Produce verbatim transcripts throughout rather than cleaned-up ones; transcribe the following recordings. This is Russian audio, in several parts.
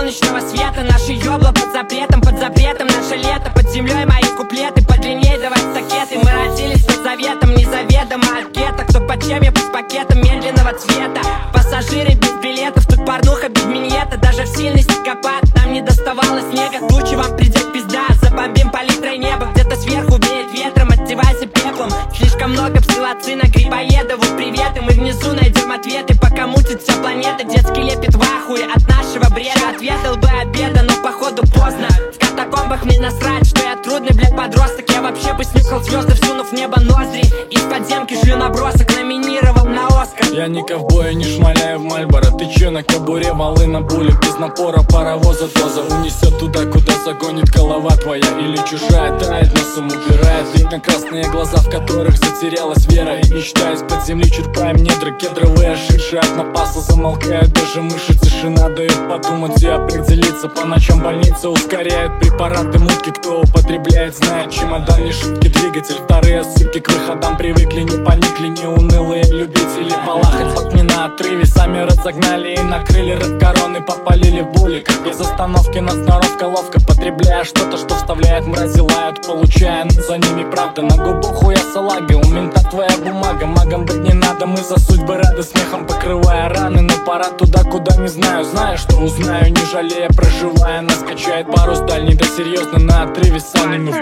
солнечного света. Наши ёбла под запретом, под запретом наше лето. Под землей мои куплеты, подлинней давай стакеты. Мы родились под заветом, незаведомо от гетто. Кто под чем, я под пакетом медленного цвета. Пассажиры без билетов, тут порнуха без миньета. Даже в сильный снегопад нам не доставало снега. Тучи вам придет пизда, забомбим палитрой небо. Где-то сверху веет ветром, отдевайся пеплом. Слишком много псилоцина, грибоедов, вот приветы. Мы внизу найдем ответы, пока мутит вся планета. Детский лепит в ахуе от нашего бреда. Ответил бы обеда, но походу поздно. В катакомбах мне насрать, что я трудный, блядь, подросток. Я вообще бы снюхал звезды, всунув в небо ноздри. Из подземки шлю набросок, номинировал на Оскар. Я не ковбой, не шмаляю в Мальборо. Ты че на кобуре, валы на буле. Без напора паровоза доза унесет туда, куда загонит голова твоя. Или чужая тает, носом убирает. Видно красные глаза, в которых затерялась вера и мечта. Из-под земли черпаем недра, кедровые шиши. От напаса замолкают даже мыши. Тишина дает подумать и определиться. По ночам больница ускоряет препараты мутки. Кто употребляет, знает, чемодан не шибкий двигатель. Вторые ссылки к выходам привыкли, не поникли, не унылые любители полахать. Вот не на отрыве, сами разогнали и накрыли рот короны, попалили в булик. Без остановки на сноровка ловко, потребляя что-то, что вставляет мрази, лают, получая за ними правда. На губу хуя салага, у мента твоя бумага. Магом быть не надо, мы за судьбы рады, смехом покрывая раны. Но пора туда, куда не знаю, знаю, что узнаю, не жалея, проживая. Нас качает парус дальний, да серьезно на отрыве сами мы.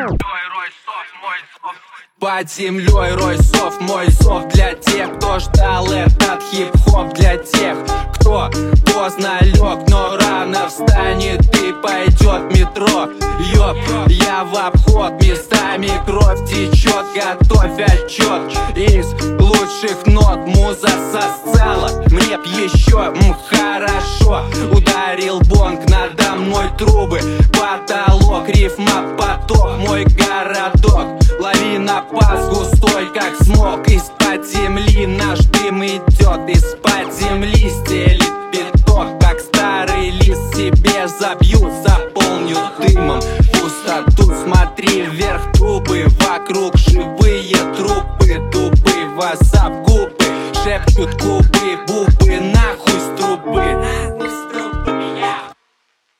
Под землей рой сов, мой зов для тех, кто ждал этот хип-хоп. Для тех, кто поздно лег, но рано встанет и пойдет в метро. Ёп, я в обход, местами кровь течет. Готовь отчет из лучших нот. Муза сосала, мне б еще, м, хорошо. Ударил бонг, надо мной трубы, потолок, рифма поток. Мой гар